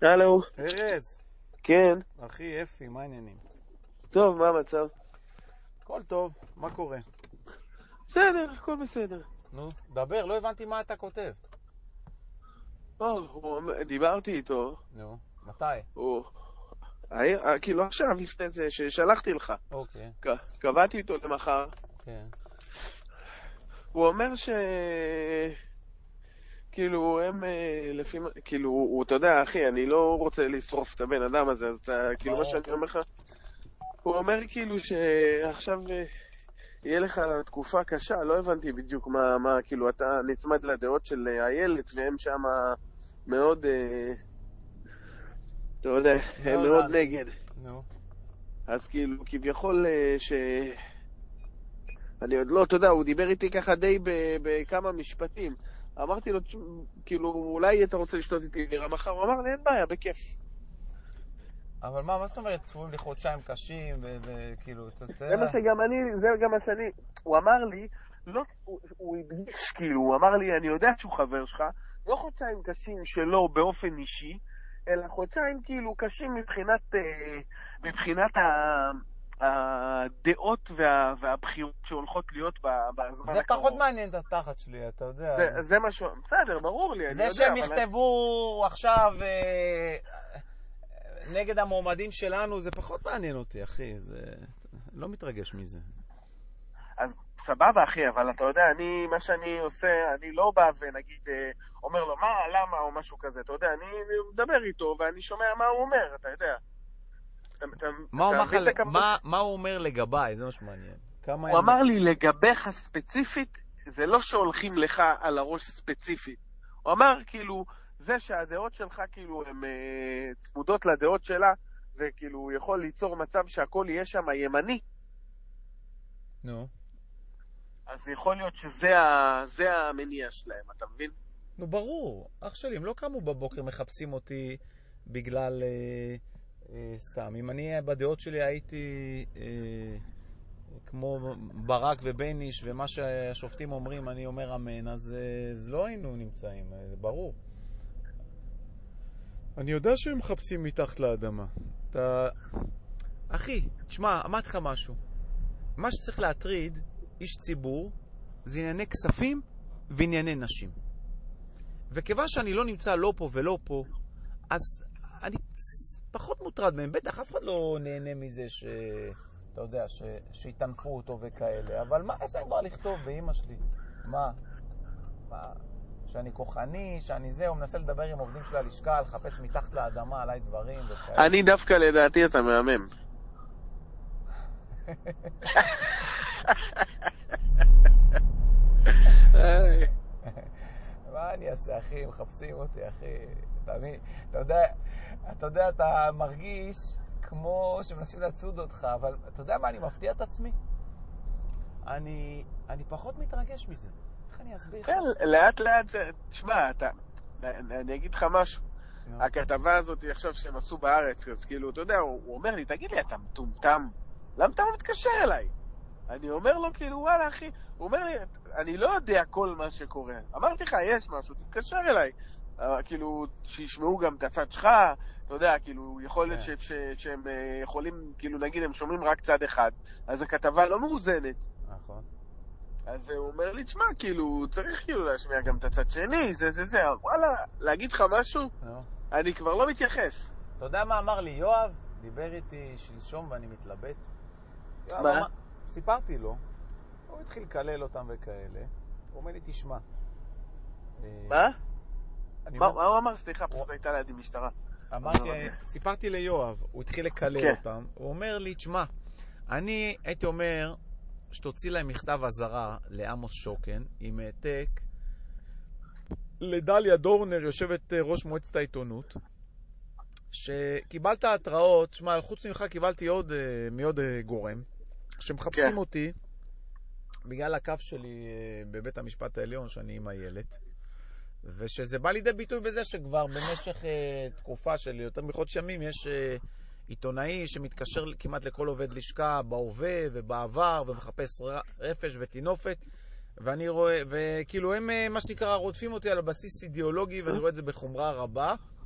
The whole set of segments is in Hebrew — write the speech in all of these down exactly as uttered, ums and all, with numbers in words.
הלו. ארז. כן. אחי, אפי, מה העניינים? טוב, מה המצב? הכל טוב, מה קורה? בסדר, הכל בסדר. נו, דבר, לא הבנתי מה אתה כותב. או, הוא אומר- דיברתי איתו. נו, מתי? הוא... היה- כאילו עכשיו, לפני זה, ששלחתי לך. אוקיי, ק- קבעתי איתו למחר. כן. הוא אומר ש... כאילו, הם אה, לפי... מה- כאילו, הוא, אתה יודע, אחי, אני לא רוצה לשרוף את הבן אדם הזה, אז אתה, כאילו, מה ברור. שאני אומר לך... הוא אומר כאילו שעכשיו אה, יהיה לך תקופה קשה, לא הבנתי בדיוק מה, מה, כאילו, אתה נצמד לדעות של אה, הילד, והם שם מאוד, אה, אתה יודע, הם לא מאוד הבנתי. נגד. נו, אז כאילו, כביכול אה, ש... אני עוד לא, אתה יודע, הוא דיבר איתי ככה די ב- בכמה משפטים. אמרתי לו, "תשמע, כאילו, אולי אתה רוצה לשתות איתי בירה מחר? הוא אמר לי, אין בעיה, בכיף. אבל מה, מה זאת אומרת צפויים לי חודשיים קשים וכאילו, אתה זה יודע... מה שגם אני, זה גם מה שאני, הוא אמר לי, לא, הוא, הוא הדגיש, כאילו, הוא אמר לי, אני יודע שהוא חבר שלך, לא חודשיים קשים שלו באופן אישי, אלא חודשיים כאילו קשים מבחינת, אה, מבחינת ה, הדעות וה, והבחירות שהולכות להיות ב- בזמן זה הקרוב. פחות מעניין את התחת שלי, אתה יודע. זה, זה משהו, בסדר, ברור לי, אני זה יודע, שהם אבל... יכתבו עכשיו אה, נגד המועמדים שלנו, זה פחות מעניין אותי, אחי. זה... לא מתרגש מזה. אז סבבה אחי, אבל אתה יודע, אני, מה שאני עושה, אני לא בא ונגיד, אה, אומר לו, מה, למה, או משהו כזה, אתה יודע, אני מדבר איתו, ואני שומע מה הוא אומר, אתה יודע. אתה, אתה, מה הוא אתה אומר מבין לך- את הכבוד? מה- מה הוא אומר לגביי? זה מה שמעניין. כמה הוא הם- אמר לי, לגביך ספציפית, זה לא שהולכים לך על הראש ספציפית. הוא אמר, כאילו, זה שהדעות שלך, כאילו, הן אה, צמודות לדעות שלה, וכאילו, יכול ליצור מצב שהכל יהיה שם ימני, נו. אז יכול להיות שזה ה, זה המניע שלהם, אתה מבין? נו, ברור. אח שלי, הם לא קמו בבוקר מחפשים אותי בגלל... אה, אה, סתם. אם אני בדעות שלי הייתי אה, כמו ברק ובייניש, ומה שהשופטים אומרים, אני אומר אמן, אז, אה, אז לא היינו נמצאים, אה, זה ברור. אני יודע שהם מחפשים מתחת לאדמה. אתה... אחי, תשמע, אמרתי לך משהו. מה שצריך להטריד איש ציבור זה ענייני כספים וענייני נשים. וכיוון שאני לא נמצא לא פה ולא פה, אז אני פחות מוטרד מהם. בטח אף אחד לא נהנה מזה ש... אתה יודע, ש... שיתנפו אותו וכאלה. אבל מה יש להם כבר לכתוב באמא שלי? מה? מה? שאני כוחני, שאני זה, הוא מנסה לדבר עם עובדים של הלשכה, לחפש מתחת לאדמה עליי דברים וכאלה. אני דווקא לדעתי אתה מהמם. מה אני אעשה, אחי? מחפשים אותי, אחי. אתה מבין? אתה יודע, אתה יודע, אתה מרגיש כמו שמנסים לצוד אותך, אבל אתה יודע מה, אני מפתיע את עצמי? אני, אני פחות מתרגש מזה. איך אני אסביר לך? כן, לאט לאט זה, תשמע, אתה, אני אגיד לך משהו. נו. הכתבה הזאת עכשיו שהם עשו בארץ, אז כאילו, אתה יודע, הוא הוא אומר לי, תגיד לי, אתה מטומטם? למה אתה לא מתקשר אליי? אני אומר לו, כאילו, וואלה, אחי, הוא אומר לי, אני לא יודע כל מה שקורה. אמרתי לך, יש משהו, תתקשר אליי. אה, כאילו, שישמעו גם את הצד שלך, אתה יודע, כאילו, יכול להיות כן. ש- ש- שהם אה, יכולים, כאילו, נגיד, הם שומעים רק צד אחד, אז הכתבה לא מאוזנת. נכון. אז הוא אומר לי, תשמע, כאילו, צריך כאילו להשמיע גם את הצד שני, זה זה זה, וואלה, להגיד לך משהו, נו. אני כבר לא מתייחס. אתה יודע מה אמר לי יואב? דיבר איתי שלשום ואני מתלבט. יואב מה? אמר- סיפרתי לו. הוא התחיל לקלל אותם וכאלה. הוא אומר לי, תשמע. אה, מה? אני מה אומר- מה הוא אמר? סליחה, פשוט הייתה לידי משטרה. אמרתי, סיפרתי ליואב, הוא התחיל לקלל כן. אותם, הוא אומר לי, תשמע, אני הייתי אומר שתוציא להם מכתב עזרה לעמוס שוקן עם העתק לדליה דורנר, יושבת אה, ראש מועצת העיתונות, שקיבלת התראות, תשמע, חוץ ממך קיבלתי עוד, אה, מעוד אה, גורם, שמחפשים כן. אותי בגלל הקו שלי אה, בבית המשפט העליון, שאני עם הילד. ושזה בא לידי ביטוי בזה שכבר במשך uh, תקופה של יותר מחודש ימים יש uh, עיתונאי שמתקשר כמעט לכל עובד לשכה בהווה ובעבר ומחפש רפש ותינופת, ואני רואה, וכאילו הם uh, מה שנקרא רודפים אותי על בסיס אידיאולוגי, ואני רואה את זה בחומרה רבה.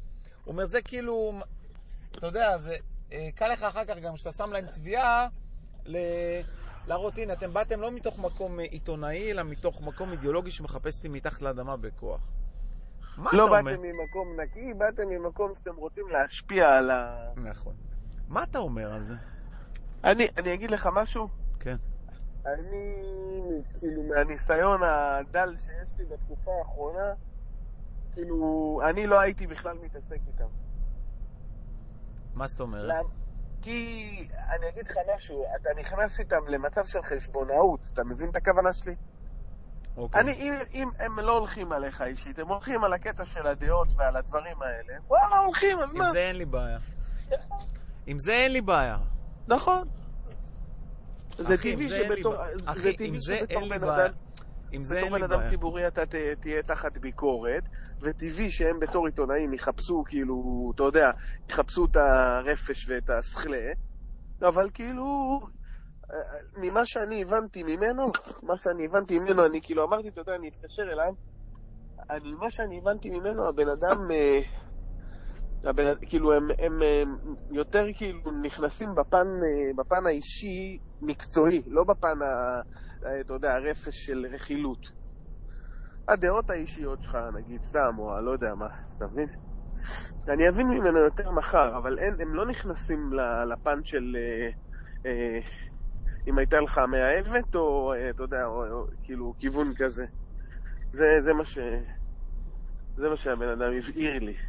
הוא אומר, זה כאילו, אתה יודע, זה, קל לך אחר כך גם שאתה שם להם תביעה להראות, הנה, אתם באתם לא מתוך מקום עיתונאי, אלא מתוך מקום אידיאולוגי שמחפשתי מתחת לאדמה בכוח. לא באתם ממקום נקי, באתם ממקום שאתם רוצים להשפיע על ה... נכון. מה אתה אומר על זה? אני, אני אגיד לך משהו? כן. אני, כאילו, מהניסיון הדל שיש לי בתקופה האחרונה, כאילו, אני לא הייתי בכלל מתעסק איתם. מה זאת אומרת? למ... כי, אני אגיד לך משהו, אתה נכנס איתם למצב של חשבונאות, אתה מבין את הכוונה שלי? אוקיי. אני, אם, אם הם לא הולכים עליך אישית, הם הולכים על הקטע של הדעות ועל הדברים האלה, וואלה, הולכים, אז עם מה? עם זה אין לי בעיה. עם זה אין לי בעיה. נכון. זה אחי, טבעי זה אין לי שבתור... בעיה. זה אחי, טבעי עם זה שבתור אין לי בן בעיה. אדם... עם זה אין בתור לי בן אדם בעיה. ציבורי אתה ת, תהיה תחת ביקורת, וטבעי שהם בתור עיתונאים יחפשו, כאילו, אתה יודע, יחפשו את הרפש ואת השכלה, אבל כאילו, ממה שאני הבנתי ממנו, מה שאני הבנתי ממנו, אני כאילו אמרתי, אתה יודע, אני אתקשר אליו, אני, מה שאני הבנתי ממנו, הבן אדם, הבן, כאילו, הם, הם, הם יותר כאילו נכנסים בפן, בפן האישי מקצועי, לא בפן ה... אתה יודע, הרפש של רכילות. הדעות האישיות שלך, נגיד, סתם, או לא יודע מה, אתה מבין? אני אבין ממנו יותר מחר, אבל אין, הם לא נכנסים לפן של אה, אה, אם הייתה לך מאהבת, או, אה, אתה יודע, או, או, כאילו, כיוון כזה. זה, זה מה ש... זה מה שהבן אדם הבהיר לי.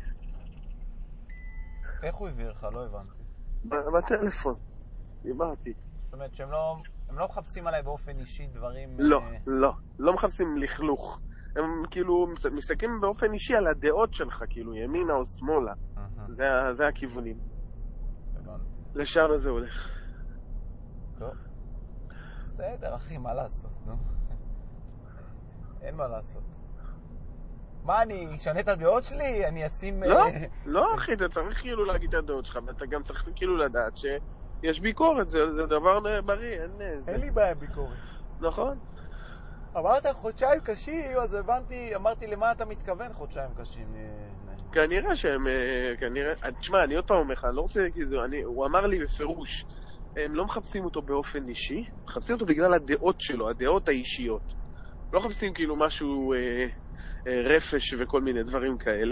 איך הוא הבהיר לך? לא הבנתי. בטלפון. דיברתי. זאת אומרת שהם לא... הם לא מחפשים עליי באופן אישי דברים... לא, לא. לא מחפשים לכלוך. הם כאילו מסתכלים באופן אישי על הדעות שלך, כאילו ימינה או שמאלה. זה, זה הכיוונים. לשם זה הולך. טוב. בסדר, אחי, מה לעשות, נו? אין מה לעשות. מה, אני אשנה את הדעות שלי? אני אשים... לא, לא, אחי, אתה צריך כאילו להגיד את הדעות שלך, ואתה גם צריך כאילו לדעת ש... יש ביקורת, זה, זה דבר בריא, אין... אין זה... לי בעיה ביקורת. נכון. אמרת חודשיים קשים, אז הבנתי, אמרתי למה אתה מתכוון חודשיים קשים. כנראה שהם, כנראה... תשמע, אני עוד פעם אומר לך, אני לא רוצה, כי זה, אני, הוא אמר לי בפירוש, הם לא מחפשים אותו באופן אישי, מחפשים אותו בגלל הדעות שלו, הדעות האישיות. לא מחפשים כאילו משהו אה, אה, רפש וכל מיני דברים כאלה.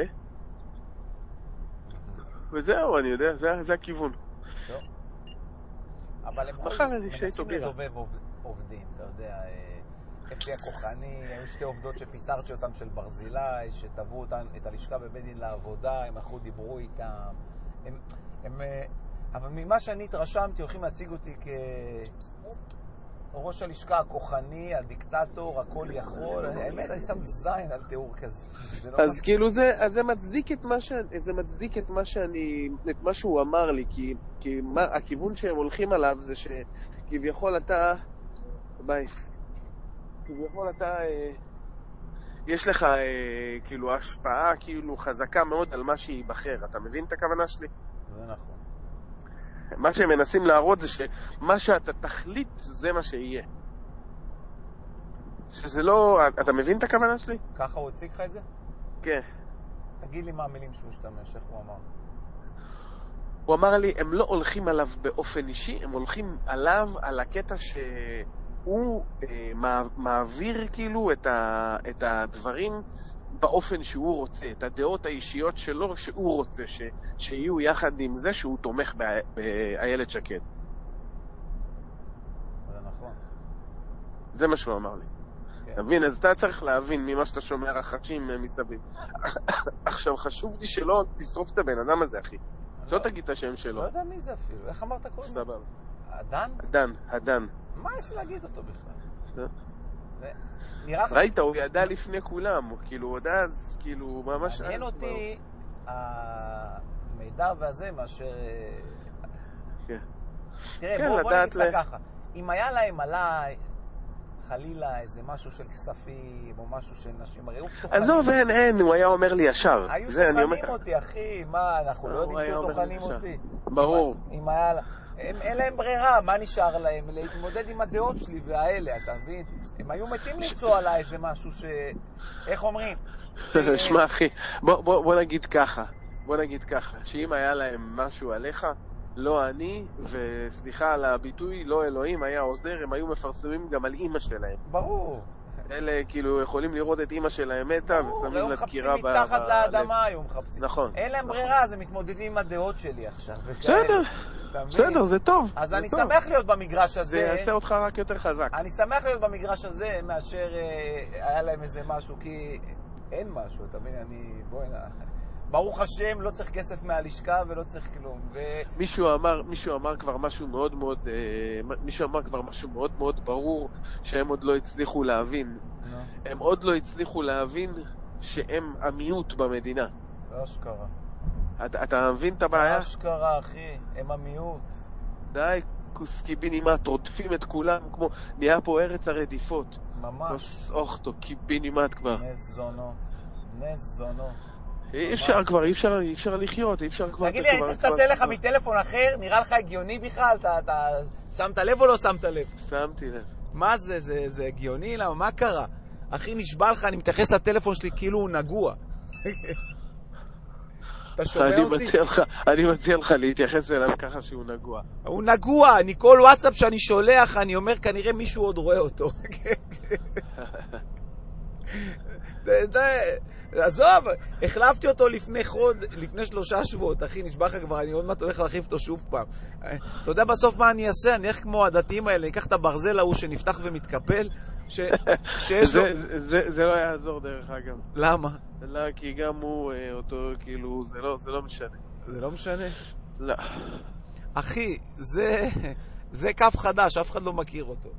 וזהו, אני יודע, זה, זה הכיוון. טוב. אבל הם מנסים לדובב עובדים, אתה יודע, אפי הכוחני, היו שתי עובדות שפיטרתי אותם של ברזילי, שטבעו את הלשכה בבית דין לעבודה, הם הלכו, דיברו איתם, הם, הם, אבל ממה שאני התרשמתי, הולכים להציג אותי כראש הלשכה הכוחני, הדיקטטור, הכל יכול, האמת, אני שם זין על תיאור כזה. אז כאילו זה, אז זה מצדיק את מה ש... זה מצדיק את מה שאני, את מה שהוא אמר לי, כי, כי מה, הכיוון שהם הולכים עליו זה שכביכול אתה, ביי, כביכול אתה, אה, יש לך אה, כאילו השפעה כאילו חזקה מאוד על מה שיבחר, אתה מבין את הכוונה שלי? זה נכון. מה שהם מנסים להראות זה שמה שאתה תחליט זה מה שיהיה. שזה לא... אתה מבין את הכוונה שלי? ככה הוא הציג לך את זה? כן. תגיד לי מה המילים שהוא השתמש, איך הוא אמר? הוא אמר לי, הם לא הולכים עליו באופן אישי, הם הולכים עליו על הקטע שהוא אה, מעביר כאילו את, ה, את הדברים באופן שהוא רוצה, את הדעות האישיות שלו שהוא רוצה, ש, שיהיו יחד עם זה שהוא תומך באיילת שקד. זה נכון. זה מה שהוא אמר לי. אתה מבין? אז אתה צריך להבין ממה שאתה שומע רחשים מסביב. עכשיו, חשוב לי שלא תשרוף את הבן אדם הזה, אחי. שלא תגיד את השם שלו. לא יודע מי זה אפילו. איך אמרת קוראים? סבב. הדן? הדן, הדן. מה יש להגיד אותו בכלל? ראית, הוא ידע לפני כולם. כאילו, הוא ידע, אז כאילו, ממש... מעניין אותי המידע והזה מאשר... תראה, בוא נגיד לך ככה. אם היה להם עליי... חלילה איזה משהו של כספים או משהו של נשים, הרי הוא תוכנים... עזוב, אין, אין, הוא היה אומר לי ישר. היו תוכנים אותי, אחי, מה, אנחנו לא יודעים שהוא תוכנים אותי. ברור. אם היה... אין להם ברירה, מה נשאר להם? להתמודד עם הדעות שלי והאלה, אתה מבין? הם היו מתים למצוא עליי איזה משהו ש... איך אומרים? שמע, אחי, בוא נגיד ככה. בוא נגיד ככה, שאם היה להם משהו עליך, לא אני, וסליחה על הביטוי, לא אלוהים, היה עוזר, הם היו מפרסמים גם על אמא שלהם. ברור. אלה כאילו יכולים לראות את אמא שלהם מתה, ושמים לה דקירה ב... ברור, היו מחפשים מתחת לאדמה, היו מחפשים. נכון. אין להם ברירה, אז הם מתמודדים עם הדעות שלי עכשיו. בסדר, בסדר, זה טוב. אז אני שמח להיות במגרש הזה. זה יעשה אותך רק יותר חזק. אני שמח להיות במגרש הזה, מאשר היה להם איזה משהו, כי אין משהו, אתה מבין, אני... בואי נע... ברוך השם, לא צריך כסף מהלשכה ולא צריך כלום. ו... מישהו אמר, מישהו אמר כבר משהו מאוד מאוד, אה, מישהו אמר כבר משהו מאוד מאוד ברור שהם עוד לא הצליחו להבין. No. הם עוד לא הצליחו להבין שהם המיעוט במדינה. זה אשכרה. אתה, אתה מבין את הבעיה? זה אשכרה, אחי. הם המיעוט. די, כוס קיבינימט, רודפים את כולם כמו, נהיה פה ארץ הרדיפות. ממש. אוכתו, קיבינימט כבר. נס זונות. נס זונות. אי אפשר כבר, אי אפשר, אי אפשר לחיות, אי אפשר כבר... תגיד לי, אני צריך לצלצל לך מטלפון אחר? נראה לך הגיוני בכלל? אתה שמת לב או לא שמת לב? שמתי לב. מה זה? זה הגיוני? למה? מה קרה? אחי, נשבע לך, אני מתייחס לטלפון שלי כאילו הוא נגוע. אתה שומע אותי? אני מציע לך להתייחס אליו ככה שהוא נגוע. הוא נגוע, אני כל וואטסאפ שאני שולח, אני אומר, כנראה מישהו עוד רואה אותו. עזוב, החלפתי אותו לפני חוד, לפני שלושה שבועות, אחי, נשבע לך כבר, אני עוד מעט הולך להחליף אותו שוב פעם. אתה יודע בסוף מה אני אעשה? אני איך כמו הדתיים האלה, אני אקח את הברזל ההוא שנפתח ומתקפל, שיש לו... זה לא יעזור דרך אגב. למה? לא, כי גם הוא אותו, כאילו, זה לא משנה. זה לא משנה? לא. אחי, זה קו חדש, אף אחד לא מכיר אותו.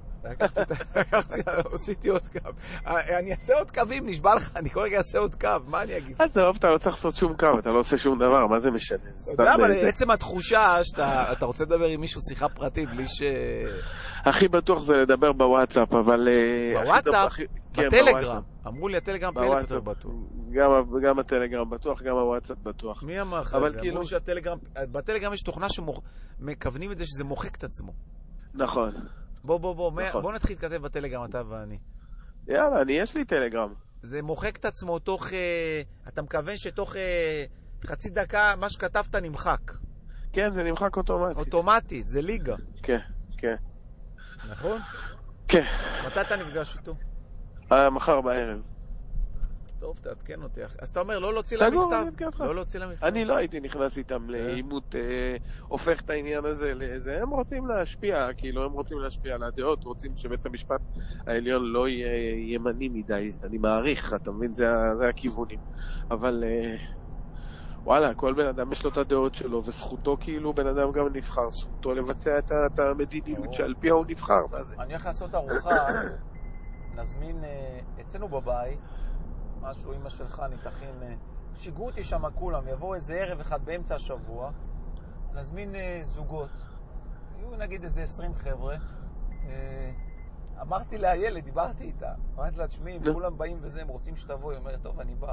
עשיתי עוד קו. אני אעשה עוד קווים, נשבע לך, אני כל רגע אעשה עוד קו, מה אני אגיד? אז טוב, אתה לא צריך לעשות שום קו, אתה לא עושה שום דבר, מה זה משנה? אתה יודע, אבל עצם התחושה שאתה רוצה לדבר עם מישהו שיחה פרטית בלי ש... הכי בטוח זה לדבר בוואטסאפ, אבל... בוואטסאפ? בטלגרם. אמרו לי, הטלגרם פלט יותר בטוח. גם הטלגרם בטוח, גם הוואטסאפ בטוח. מי אמר לך? אמרו לי שהטלגרם... בטלגרם יש תוכנה שמכוונים את זה שזה מוחק את עצמו. נכון. בוא, בוא, בוא, נכון. בוא נתחיל להתכתב בטלגרם, אתה ואני. יאללה, אני, יש לי טלגרם. זה מוחק את עצמו תוך, אה, אתה מכוון שתוך אה, חצי דקה מה שכתבת נמחק. כן, זה נמחק אוטומטית. אוטומטית, זה ליגה. כן, כן. נכון? כן. מתי אתה נפגש איתו? אה, מחר בערב. טוב, תעדכן אותי. אז אתה אומר, לא להוציא למכתב. לא להוציא למכתב. אני לא הייתי נכנס איתם לאימות, הופך את העניין הזה לזה. הם רוצים להשפיע, כאילו, הם רוצים להשפיע על הדעות, רוצים שבית המשפט העליון לא יהיה ימני מדי. אני מעריך, אתה מבין, זה הכיוונים. אבל, וואלה, כל בן אדם יש לו את הדעות שלו, וזכותו כאילו בן אדם גם נבחר, זכותו לבצע את המדיניות שעל פיה הוא נבחר. מה זה? אני הולך לעשות ארוחה, נזמין אצלנו בבית, משהו, אמא שלך, אני תכין, שיגעו אותי שם כולם, יבואו איזה ערב אחד באמצע השבוע, נזמין אה, זוגות, יהיו נגיד איזה עשרים חבר'ה, אה, אמרתי לילד, דיברתי איתה, אמרתי לה, תשמעי, אם כולם באים וזה, הם רוצים שתבוא, היא אומרת, טוב, אני בא.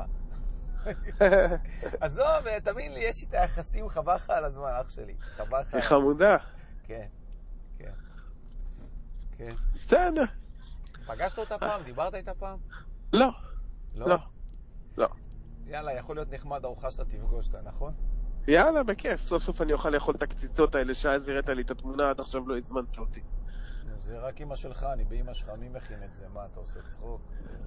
עזוב, תבין לי, יש איתה יחסים, חבל לך על הזמן, אח שלי, חבל לך. היא חמודה. כן, כן, כן. בסדר. פגשת אותה פעם? דיברת איתה פעם? לא. לא? לא. לא. יאללה, יכול להיות נחמד ארוחה שאתה תפגוש אותה, נכון? יאללה, בכיף. סוף סוף אני אוכל לאכול את הקציצות האלה, שאז הראית לי את התמונה, עד עכשיו לא הזמנת אותי. זה רק אמא שלך, אני באמא שלך, מי מכין את זה? מה, אתה עושה צחוק?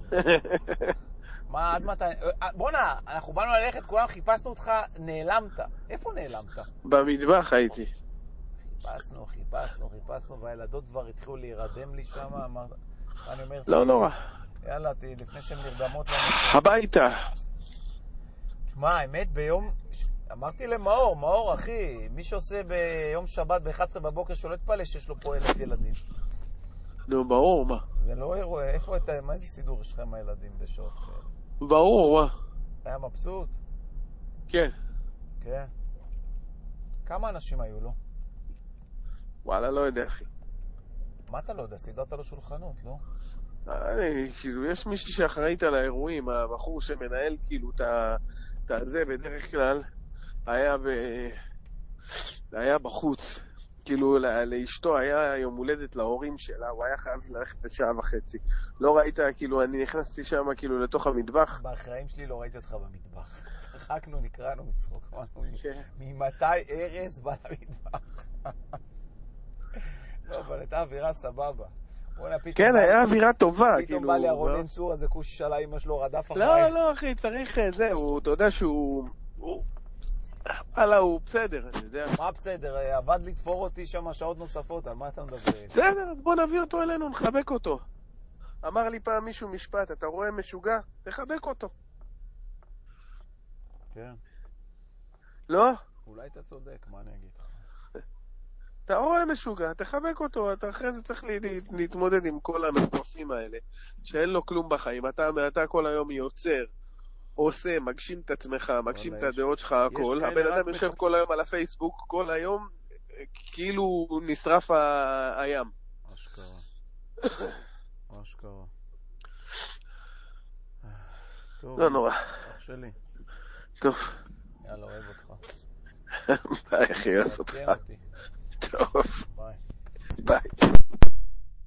מה, עד מתי? בוא'נה, אנחנו באנו ללכת, כולם חיפשנו אותך, נעלמת. איפה נעלמת? במטבח הייתי. חיפשנו, חיפשנו, חיפשנו, והילדות כבר התחילו להירדם לי שם, אמרת... אני אומר... לא נורא. יאללה, לפני שהן נרדמות... הביתה. תשמע, האמת, ביום... אמרתי למאור, מאור, אחי, מי שעושה ביום שבת ב-אחת עשרה בבוקר שלא יתפלא שיש לו פה אלף ילדים. נו, ברור, מה? זה לא אירוע, איפה את... מה איזה סידור יש לכם הילדים בשעות? ברור, מה? היה מבסוט? כן. כן. כמה אנשים היו לו? וואלה, לא יודע, אחי. מה אתה לא יודע? סידרת לו שולחנות, לא? אני, כאילו, יש מישהי שאחראית על האירועים, הבחור שמנהל, כאילו, את הזה, בדרך כלל, היה ב... היה בחוץ. כאילו, לאשתו היה יום הולדת להורים שלה, הוא היה חייב ללכת בשעה וחצי. לא ראית, כאילו, אני נכנסתי שם, כאילו, לתוך המטבח. באחראים שלי לא ראיתי אותך במטבח. צחקנו, נקראנו מצחוק. ממתי ארז בא למטבח? לא, אבל הייתה אווירה סבבה. כן, היה אווירה טובה. פתאום בא לי הרונן צור, הזה כוש שאלה אמא שלו, רדף אחריי. לא, לא, אחי, צריך זהו, אתה יודע שהוא... הלאה, הוא בסדר, אני יודע. מה בסדר? עבד לתפור אותי שם שעות נוספות, על מה אתה מדבר? בסדר, בוא נביא אותו אלינו, נחבק אותו. אמר לי פעם מישהו משפט, אתה רואה משוגע? תחבק אותו. כן. לא? אולי אתה צודק, מה אני אגיד לך? אתה רואה משוגע, תחבק אותו, אתה אחרי זה צריך להתמודד עם כל המטורפים האלה, שאין לו כלום בחיים, אתה, אתה כל היום יוצר, עושה, מגשים את עצמך, מגשים את הדעות שלך, הכל. הבן אדם יושב כל היום על הפייסבוק, כל היום, כאילו נשרף הים. אשכרה. אשכרה. לא נורא. אח שלי. טוב. יאללה, אוהב אותך. ביי, אחי, אוהב אותך. טוב. ביי. ביי.